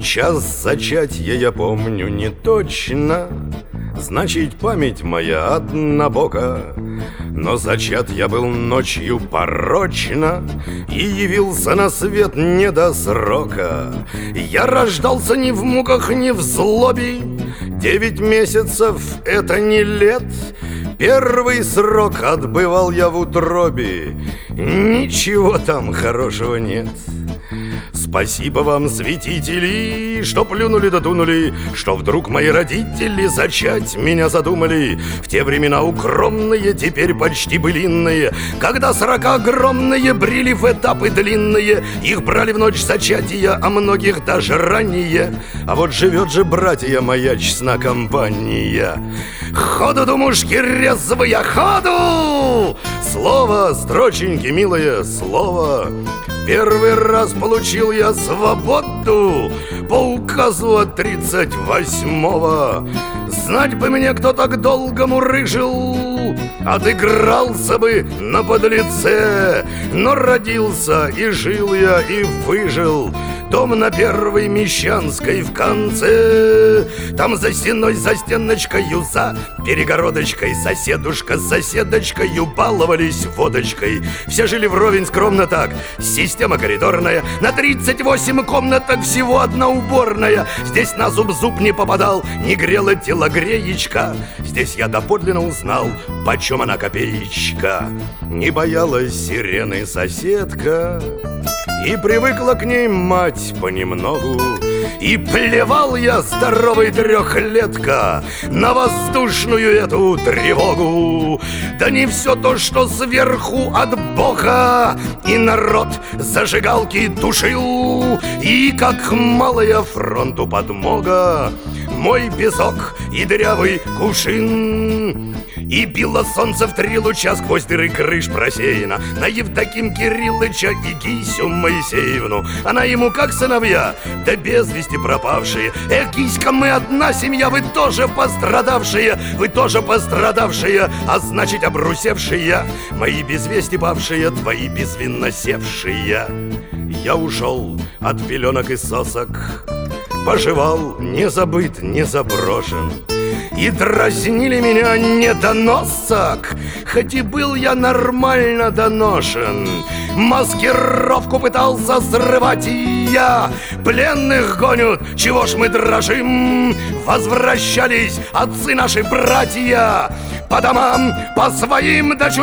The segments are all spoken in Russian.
Час зачатья я помню не точно, значит, память моя однобока. Но зачат я был ночью порочно и явился на свет не до срока. Я рождался ни в муках, ни в злобе. 9 месяцев — это не лет. Первый срок отбывал я в утробе. Ничего там хорошего нет. Спасибо вам, святители, что плюнули да дунули, что вдруг мои родители зачать меня задумали. В те времена укромные, теперь почти былинные, когда срока огромные брели в этапы длинные. Их брали в ночь зачатия, а многих даже ранее. А вот живет же, братья, моя честна компания. Ходу, думушки, резвые, ходу! Слово, строченьки, милое слово. Первый раз получил я свободу по указу от 38-го. Знать бы мне, кто так долго мурыжил, отыгрался бы на подлеце. Но родился и жил я, и выжил. Дом на Первой Мещанской в конце. Там за стеной, за стеночкою, за перегородочкой соседушка с соседочкою баловались водочкой. Все жили вровень скромно так. Система коридорная. На 38 комнаток всего одна уборная. Здесь на зуб не попадал, не грела телогреечка. Здесь я доподлинно узнал, почем она копеечка. Не боялась сирены соседка, и привыкла к ней мать понемногу. И плевал я, здоровый трехлетка, на воздушную эту тревогу. Да не все то, что сверху от Бога. И народ зажигалки тушил, и как малая фронту подмога мой песок и дырявый кувшин. И било солнце в 3 луча сквозь дыры крыш просеяно на Евдоким Кириллыча и Гисю Моисеевну. Она ему как сыновья, да без вести пропавшие. Эх, Гиська, мы одна семья, вы тоже пострадавшие, вы тоже пострадавшие, а значит обрусевшие. Мои без вести павшие, твои безвинно севшие. Я ушел от пеленок и сосок, поживал, не забыт, не заброшен. И дразнили меня недоносок, хоть и был я нормально доношен. Маскировку пытался срывать и я. Пленных гонят, чего ж мы дрожим? Возвращались отцы наши братья по домам, по своим да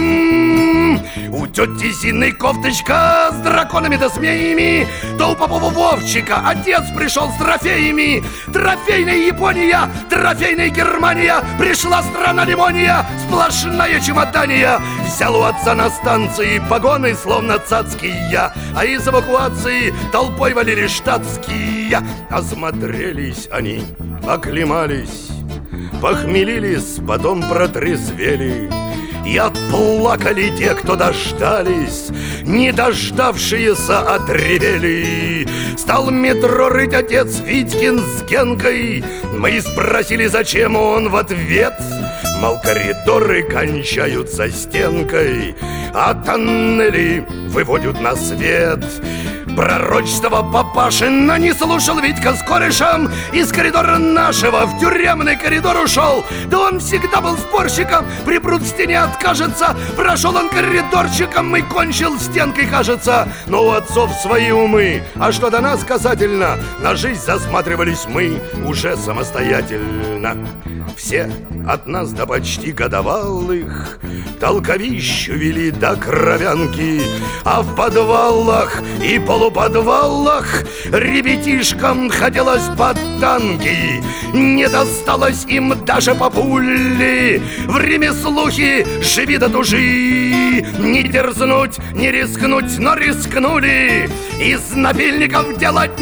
чужим. У тети Зины кофточка с драконами да змеями, то у Попова Вовчика отец пришел с трофеями. Трофейная Япония, трофейная Германия, пришла страна лимония, сплошная чемодания. Взял у отца на станции погоны, словно цацкие, а из эвакуации толпой валили штатские. Осмотрелись они, оклемались, похмелились, потом протрезвели. И отплакали те, кто дождались, не дождавшиеся отревели. Стал метро рыть отец Витькин с Генкой. Мы спросили, зачем, он в ответ: мол, коридоры кончаются стенкой, а тоннели выводят на свет. Пророчество Папашина не слушал Витька с корешем. Из коридора нашего в тюремный коридор ушел. Да он всегда был спорщиком, припрут в стене откажется. Прошел он коридорчиком и кончил стенкой, кажется. Но у отцов свои умы, а что до нас касательно, на жизнь засматривались мы уже самостоятельно. Все от нас до почти годовалых толковищу вели до кровянки, а в подвалах и полуподвалах ребятишкам хотелось под танки. Не досталось им даже по пуле. Время слухи, живи да тужи. Не дерзнуть, не рискнуть, но рискнули из напильников делать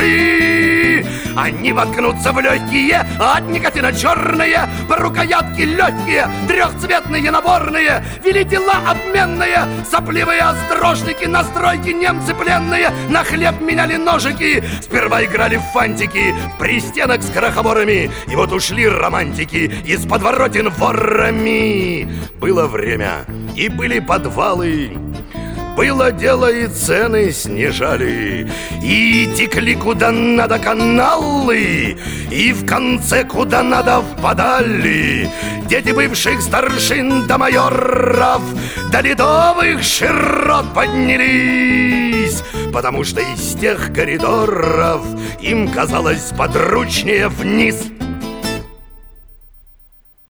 ножи. Они воткнутся в легкие, от никотина черные, по рукоятке легкие, трехцветные наборные. Вели дела обменные, сопливые острожники, на стройке немцы пленные. На хлеб меняли ножики, сперва играли в фантики, в пристенок с крохоборами. И вот ушли романтики из подворотен ворами. Было время, и были подвалы, Было дело, и цены снижали, и текли куда надо каналы, и в конце куда надо впадали дети бывших старшин до майоров, до ледовых широт поднялись, потому что из тех коридоров им казалось подручнее вниз.